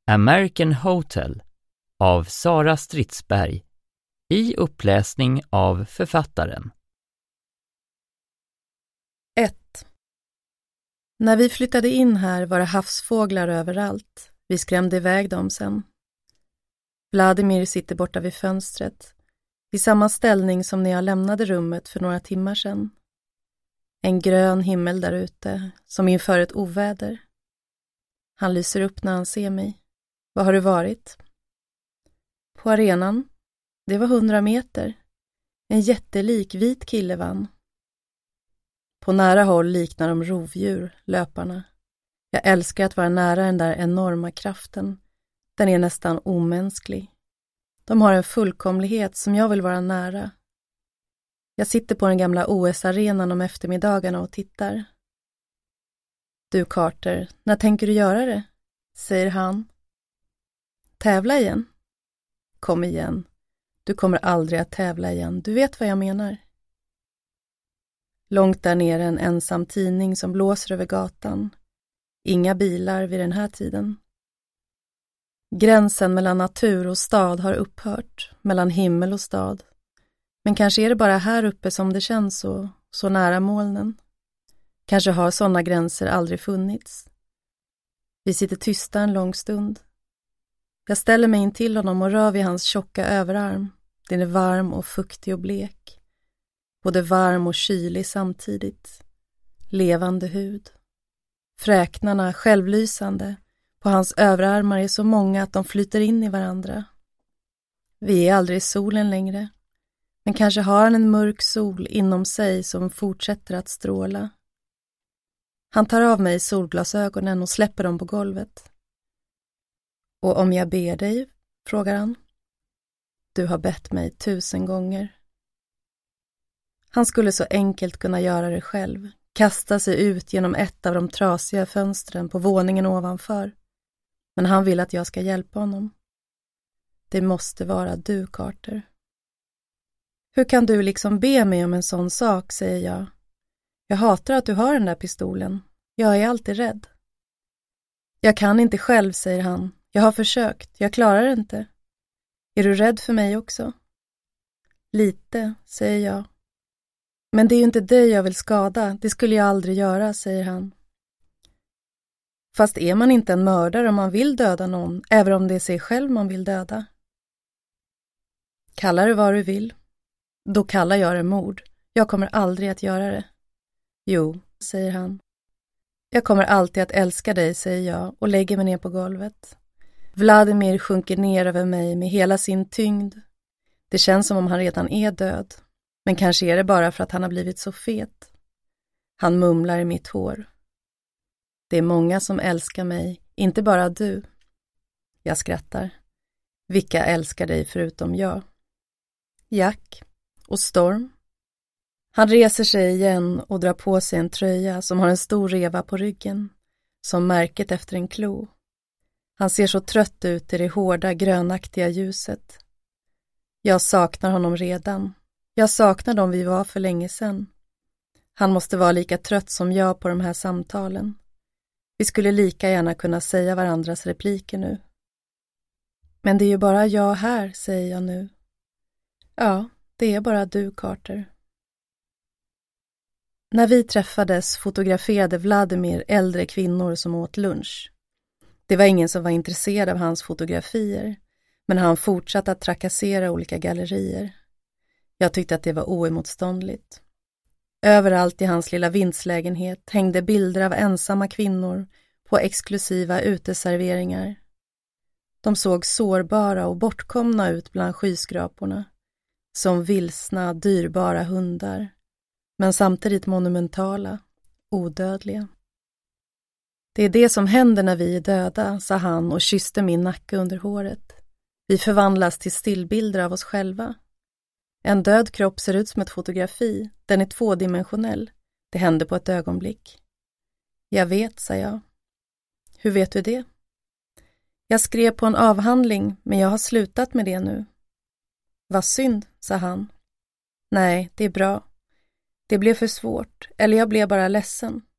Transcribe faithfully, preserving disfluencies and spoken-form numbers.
American Hotel av Sara Stridsberg i uppläsning av författaren. ett. När vi flyttade in här var det havsfåglar överallt. Vi skrämde iväg dem sen. Vladimir sitter borta vid fönstret, i samma ställning som när jag lämnade rummet för några timmar sedan. En grön himmel där ute, som inför ett oväder. Han lyser upp när han ser mig. Var har du varit? På arenan. Det var hundra meter. En jättelik vit kille vann. På nära håll liknar de rovdjur, löparna. Jag älskar att vara nära den där enorma kraften. Den är nästan omänsklig. De har en fullkomlighet som jag vill vara nära. Jag sitter på den gamla O S-arenan om eftermiddagarna och tittar. Du Carter, när tänker du göra det? Säger han. Tävla igen? Kom igen. Du kommer aldrig att tävla igen. Du vet vad jag menar. Långt där nere en ensam tidning som blåser över gatan. Inga bilar vid den här tiden. Gränsen mellan natur och stad har upphört, mellan himmel och stad. Men kanske är det bara här uppe som det känns så, så nära molnen. Kanske har sådana gränser aldrig funnits. Vi sitter tysta en lång stund. Jag ställer mig in till honom och rör vid hans tjocka överarm. Den är varm och fuktig och blek. Både varm och kylig samtidigt. Levande hud. Fräknarna, självlysande, på hans överarmar är så många att de flyter in i varandra. Vi är aldrig i solen längre. Men kanske har han en mörk sol inom sig som fortsätter att stråla. Han tar av mig solglasögonen och släpper dem på golvet. Och om jag ber dig, frågar han. Du har bett mig tusen gånger. Han skulle så enkelt kunna göra det själv. Kasta sig ut genom ett av de trasiga fönstren på våningen ovanför. Men han vill att jag ska hjälpa honom. Det måste vara du, Carter. Hur kan du liksom be mig om en sån sak, säger jag. Jag hatar att du har den där pistolen. Jag är alltid rädd. Jag kan inte själv, säger han. Jag har försökt. Jag klarar det inte. Är du rädd för mig också? Lite, säger jag. Men det är ju inte dig jag vill skada. Det skulle jag aldrig göra, säger han. Fast är man inte en mördare om man vill döda någon, även om det är sig själv man vill döda? Kalla det vad du vill. Då kallar jag det mord. Jag kommer aldrig att göra det. Jo, säger han. Jag kommer alltid att älska dig, säger jag och lägger mig ner på golvet. Vladimir sjunker ner över mig med hela sin tyngd. Det känns som om han redan är död. Men kanske är det bara för att han har blivit så fet. Han mumlar i mitt hår. Det är många som älskar mig, inte bara du. Jag skrattar. Vilka älskar dig förutom jag? Jack och Storm. Han reser sig igen och drar på sig en tröja som har en stor reva på ryggen, som märket efter en klo. Han ser så trött ut i det hårda grönaktiga ljuset. Jag saknar honom redan. Jag saknar dem vi var för länge sedan. Han måste vara lika trött som jag på de här samtalen. Vi skulle lika gärna kunna säga varandras repliker nu. Men det är ju bara jag här, säger jag nu. Ja, det är bara du, Carter. När vi träffades fotograferade Vladimir äldre kvinnor som åt lunch. Det var ingen som var intresserad av hans fotografier, men han fortsatte att trakassera olika gallerier. Jag tyckte att det var oemotståndligt. Överallt i hans lilla vindslägenhet hängde bilder av ensamma kvinnor på exklusiva uteserveringar. De såg sårbara och bortkomna ut bland skyskraporna, som vilsna, dyrbara hundar, men samtidigt monumentala, odödliga. Det är det som händer när vi är döda, sa han och kysste min nacke under håret. Vi förvandlas till stillbilder av oss själva. En död kropp ser ut som ett fotografi, den är tvådimensionell. Det hände på ett ögonblick. Jag vet, sa jag. Hur vet du det? Jag skrev på en avhandling, men jag har slutat med det nu. Vad synd, sa han. Nej, det är bra. Det blev för svårt, eller jag blev bara ledsen.